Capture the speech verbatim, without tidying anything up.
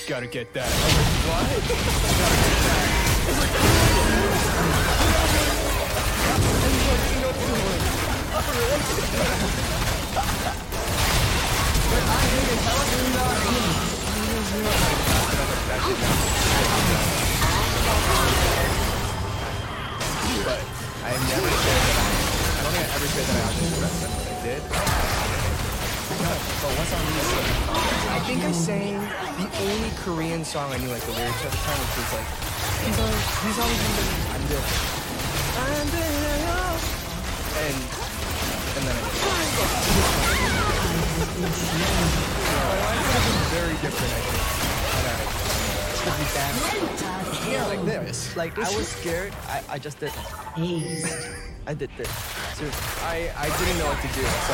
Gotta get that. What? Gotta get that. But I have never said that I, I don't think I ever said that I auditioned for that stuff, but I did. But what's on music? I think I sang the only Korean song I knew like the lyrics at the time, which was like, he's always, he's always been I'm there. I'm there. And, and then I my life would have been very different, I think. But I could be bad. Yeah, like this. Like, I was scared. I, I just did. I did this. I, I didn't know what to do. So